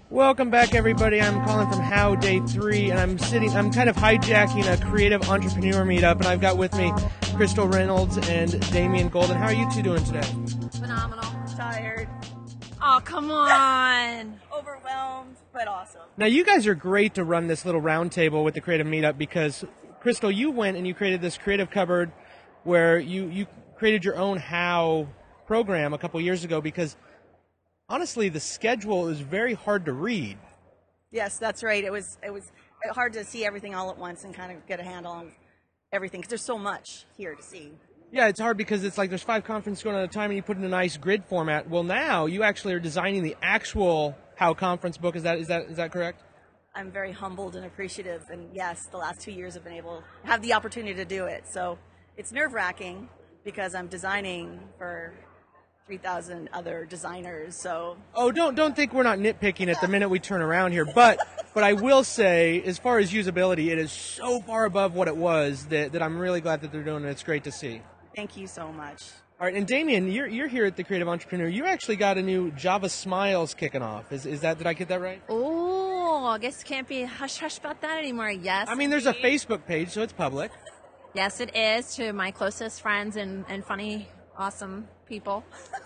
Welcome back, everybody. I'm calling from How Day 3, and I'm kind of hijacking a creative entrepreneur meetup, and I've got with me Crystal Reynolds and Damian Golden. How are you two doing today? Phenomenal. Tired. Oh, come on. Overwhelmed, but awesome. Now, you guys are great to run this little round table with the creative meetup because, Crystal, you went and you created this creative cupboard where you created your own How program a couple years ago because, honestly, the schedule is very hard to read. Yes, that's right. It was hard to see everything all at once and kind of get a handle on everything because there's so much here to see. Yeah, it's hard because it's like there's 5 conferences going on at a time and you put it in a nice grid format. Well, now you actually are designing the actual How conference book. Is that correct? I'm very humbled and appreciative, and yes, the last 2 years I've been able to have the opportunity to do it. So it's nerve-wracking because I'm designing for 3,000 other designers. So don't think we're not nitpicking at the minute we turn around here, but I will say, as far as usability, it is so far above what it was that I'm really glad that they're doing it. It's great to see. Thank you so much. All right, and Damian, you're here at the Creative Entrepreneur. You actually got a new Java Smiles kicking off. Is that, did I get that right? Oh, I guess can't be hush-hush about that anymore. Yes. I mean, there's a Facebook page, so it's public. Yes, it is, to my closest friends and funny, awesome people.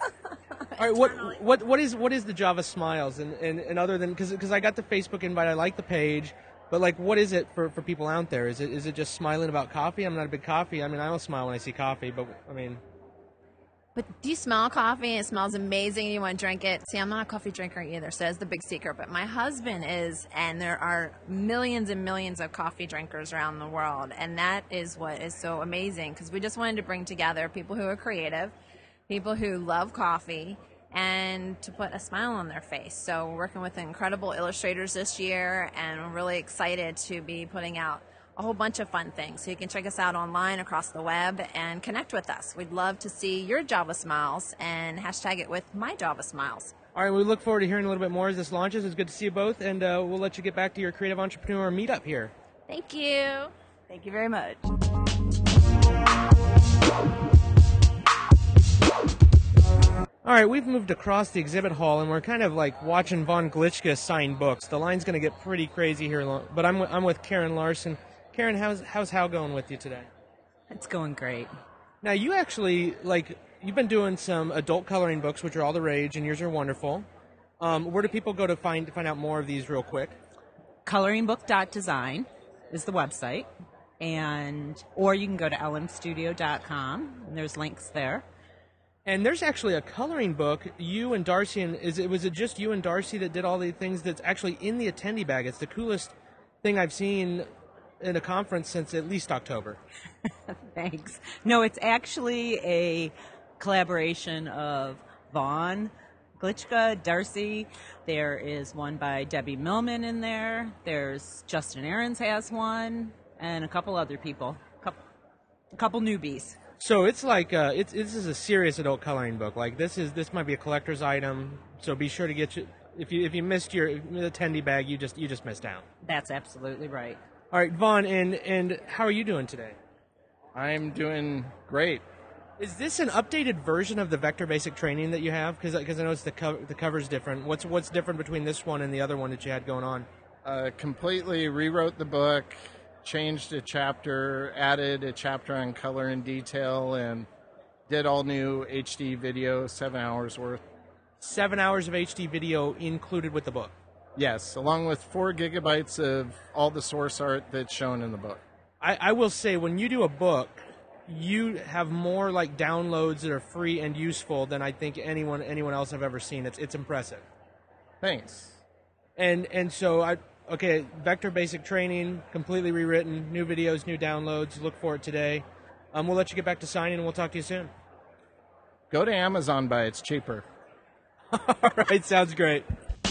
All right, what is the Java Smiles? And other than, because I got the Facebook invite, I like the page, but like, what is it for people out there? Is it just smiling about coffee? I'm not a big coffee. I mean, I don't smile when I see coffee, but I mean. But do you smell coffee? It smells amazing and you want to drink it. See, I'm not a coffee drinker either, so that's the big secret. But my husband is, and there are millions and millions of coffee drinkers around the world. And that is what is so amazing, because we just wanted to bring together people who are creative, people who love coffee, and to put a smile on their face. So we're working with incredible illustrators this year, and we're really excited to be putting out a whole bunch of fun things. So you can check us out online across the web and connect with us. We'd love to see your Java Smiles and hashtag it with my Java Smiles. All right, we look forward to hearing a little bit more as this launches. It's good to see you both, and we'll let you get back to your Creative Entrepreneur meetup here. Thank you. Thank you very much. All right, we've moved across the exhibit hall, and we're kind of like watching Von Glitschka sign books. The line's going to get pretty crazy here, but I'm with Karen Larson. Karen, how's How going with you today? It's going great. Now, you actually, you've been doing some adult coloring books, which are all the rage, and yours are wonderful. Where do people go to find out more of these real quick? Coloringbook.design is the website, or you can go to lmstudio.com, and there's links there. And there's actually a coloring book, you and Darcy, and was it just you and Darcy that did all the things that's actually in the attendee bag? It's the coolest thing I've seen in a conference since at least October. Thanks. No, it's actually a collaboration of Von Glitschka, Darcy. There is one by Debbie Millman in there. There's Justin Ahrens has one, and a couple other people, a couple newbies. So it's like this is a serious adult coloring book. Like this might be a collector's item. So be sure to get you if you missed your attendee bag, you just missed out. That's absolutely right. All right, Vaughn, and how are you doing today? I'm doing great. Is this an updated version of the Vector Basic training that you have? Because I noticed the cover's different. What's different between this one and the other one that you had going on? Completely rewrote the book, changed a chapter, added a chapter on color and detail, and did all new HD video, 7 hours worth. 7 hours of HD video included with the book? Yes, along with 4 gigabytes of all the source art that's shown in the book. I will say, when you do a book, you have more like downloads that are free and useful than I think anyone else I've ever seen. It's impressive. Thanks. And so Vector Basic training, completely rewritten, new videos, new downloads. Look for it today. We'll let you get back to signing, and we'll talk to you soon. Go to Amazon, buy it's cheaper. All right, sounds great.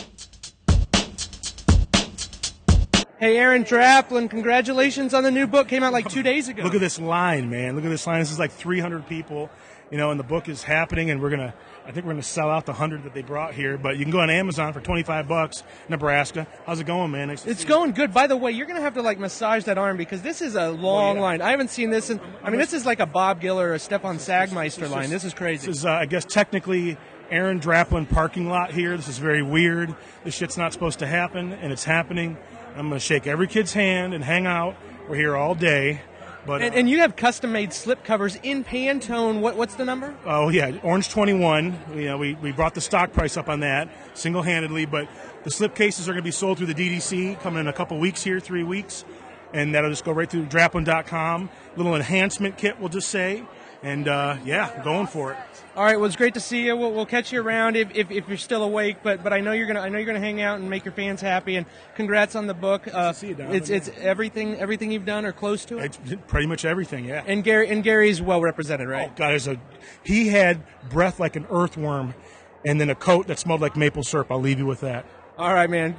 Hey, Aaron Draplin, congratulations on the new book. Came out like 2 days ago. Look at this line, man. Look at this line. This is like 300 people, and the book is happening, and I think we're gonna sell out the 100 that they brought here. But you can go on Amazon for $25, Nebraska. How's it going, man? It's going good. By the way, you're gonna have to massage that arm because this is a long line. I haven't seen this this is like a Bob Giller or a Stefan Sagmeister line. This is crazy. This is, I guess, technically Aaron Draplin parking lot here. This is very weird. This shit's not supposed to happen, and it's happening. I'm going to shake every kid's hand and hang out. We're here all day. But, and you have custom-made slip covers in Pantone. What's the number? Oh, yeah, Orange 21. We brought the stock price up on that single-handedly, but the slip cases are going to be sold through the DDC coming in a couple weeks here, 3 weeks, and that'll just go right through Draplin.com. Little enhancement kit, we'll just say, and, going for it. All right, well, it's great to see you. We'll catch you around if you're still awake. But I know you're gonna hang out and make your fans happy. And congrats on the book. See you, Donovan. It's everything you've done or close to it. It's pretty much everything, yeah. And Gary's well represented, right? Oh God, he had breath like an earthworm, and then a coat that smelled like maple syrup. I'll leave you with that. All right, man.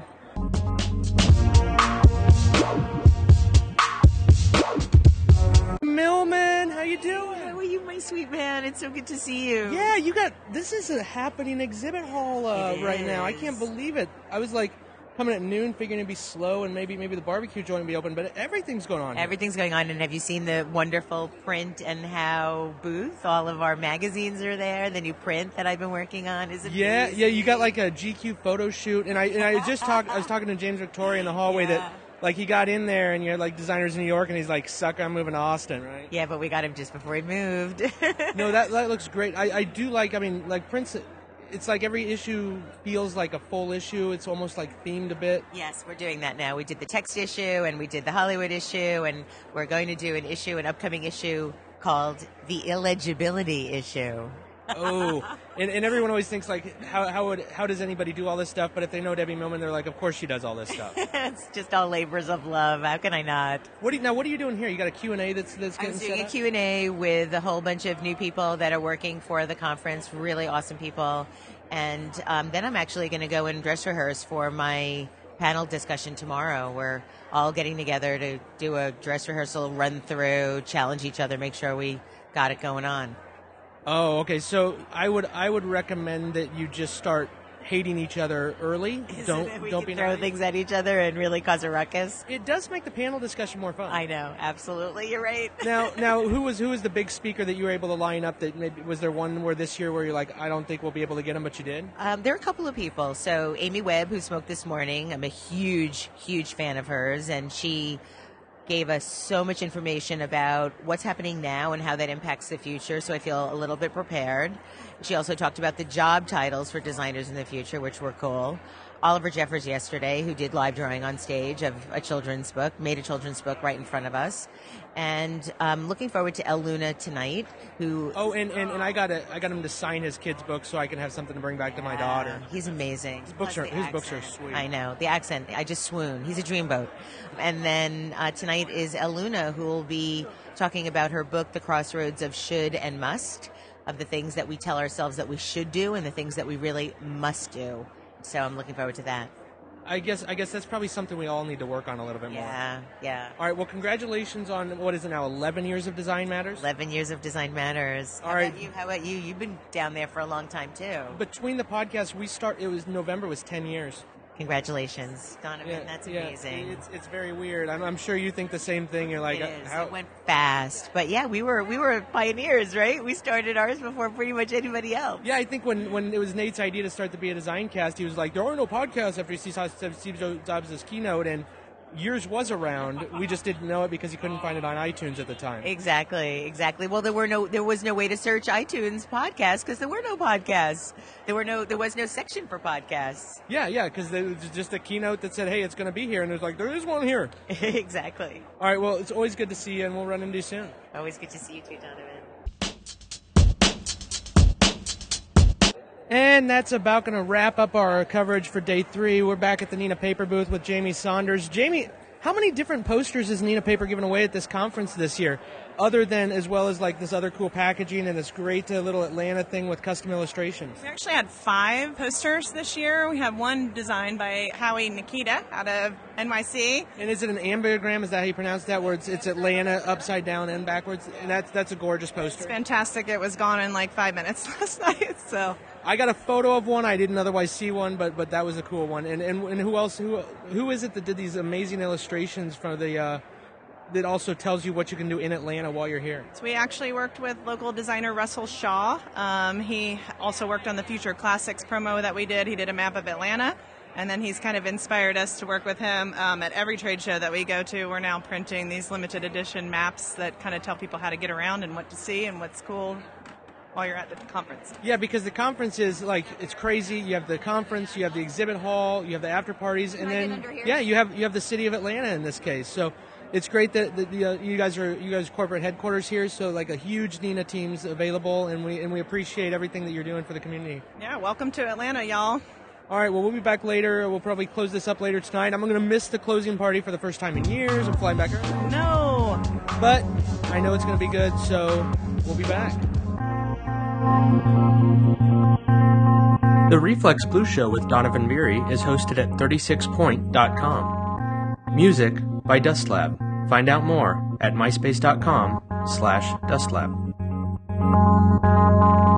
Millman, how you doing? How are you, my sweet man? It's so good to see you. Yeah, this is a happening exhibit hall right now. I can't believe it. I was like coming at noon, figuring it'd be slow and maybe the barbecue joint would be open, but everything's going on. Everything's going on, and have you seen the wonderful print and how booth? All of our magazines are there. The new print that I've been working on is amazing. Yeah. You got like a GQ photo shoot, and I was talking to James Victoria in the hallway that. Like, he got in there, and you're like, Designers in New York, and he's like, sucker, I'm moving to Austin, right? Yeah, but we got him just before he moved. No, that looks great. I do like Prince, it's like every issue feels like a full issue. It's almost like themed a bit. Yes, we're doing that now. We did the text issue, and we did the Hollywood issue, and we're going to do an upcoming issue called the Illegibility issue. Oh, and everyone always thinks like, how does anybody do all this stuff? But if they know Debbie Millman, they're like, of course she does all this stuff. It's just all labors of love. How can I not? What are you doing here? You got a Q&A that's getting I'm set doing a up? Q&A with a whole bunch of new people that are working for the conference, really awesome people. And then I'm actually going to go and dress rehearse for my panel discussion tomorrow. We're all getting together to do a dress rehearsal, run through, challenge each other, make sure we got it going on. Oh, okay. So I would recommend that you just start hating each other early. Don't be throw naughty. things at each other and really cause a ruckus. It does make the panel discussion more fun. I know, absolutely. You're right. Now, who was the big speaker that you were able to line up? That maybe was there one where this year where you're like, I don't think we'll be able to get him, but you did? There are a couple of people. So Amy Webb, who spoke this morning, I'm a huge fan of hers, and she gave us so much information about what's happening now and how that impacts the future, so I feel a little bit prepared. She also talked about the job titles for designers in the future, which were cool. Oliver Jeffers yesterday, who did live drawing on stage of a children's book, made a children's book right in front of us. And looking forward to El Luna tonight, who... Oh, and I got him to sign his kid's book so I can have something to bring back to my daughter. He's amazing. His books are sweet. I know. The accent, I just swoon. He's a dreamboat. And then tonight is El Luna, who will be talking about her book, The Crossroads of Should and Must, of the things that we tell ourselves that we should do and the things that we really must do. So I'm looking forward to that. I guess that's probably something we all need to work on a little bit more. Yeah. All right, well, congratulations on, what is it now, 11 years of Design Matters? 11 years of Design Matters. All right. How about you? You've been down there for a long time, too. Between the podcasts, November was 10 years. Congratulations, Donovan. That's amazing. It's very weird. I'm sure you think the same thing. You're like, it is. how? It went fast, but yeah, we were pioneers, right? We started ours before pretty much anybody else. Yeah, I think when it was Nate's idea to start the Be a Design Cast, he was like, there are no podcasts after he saw Steve Jobs' keynote, and yours was around. We just didn't know it because you couldn't find it on iTunes at the time. Exactly. Well, there was no way to search iTunes podcasts because there were no podcasts. There was no section for podcasts. Yeah, because there was just a keynote that said, hey, it's going to be here, and there's like, there is one here. Exactly. All right, well, it's always good to see you, and we'll run into you soon. Always good to see you too, Donovan. And that's about going to wrap up our coverage for day 3. We're back at the Neenah Paper booth with Jamie Saunders. Jamie, how many different posters is Neenah Paper giving away at this conference this year? Other than, as well as like this other cool packaging and this great little Atlanta thing with custom illustrations. We actually had 5 posters this year. We had one designed by Howie Nikita out of NYC. And is it an ambiogram? Is that how you pronounce that? Where it's Atlanta upside down and backwards? And that's a gorgeous poster. It's fantastic. It was gone in like 5 minutes last night. So I got a photo of one. I didn't otherwise see one, but that was a cool one. And who else? Who is it that did these amazing illustrations for the that also tells you what you can do in Atlanta while you're here? So we actually worked with local designer Russell Shaw. He also worked on the Future Classics promo that we did. He did a map of Atlanta, and then he's kind of inspired us to work with him at every trade show that we go to. We're now printing these limited edition maps that kind of tell people how to get around and what to see and what's cool while you're at the conference. Yeah, because the conference is like, it's crazy. You have the conference, you have the exhibit hall, you have the after parties, and then you have the city of Atlanta in this case. So it's great that you guys corporate headquarters here. So like a huge NINA team's available, and we appreciate everything that you're doing for the community. Yeah, welcome to Atlanta, y'all. All right, well, we'll be back later. We'll probably close this up later tonight. I'm going to miss the closing party for the first time in years. I'm flying back early. No. But I know it's going to be good, so we'll be back. The Reflex Blue Show with Donovan Beery is hosted at 36point.com. Music by Dustlab. Find out more at myspace.com/Dustlab.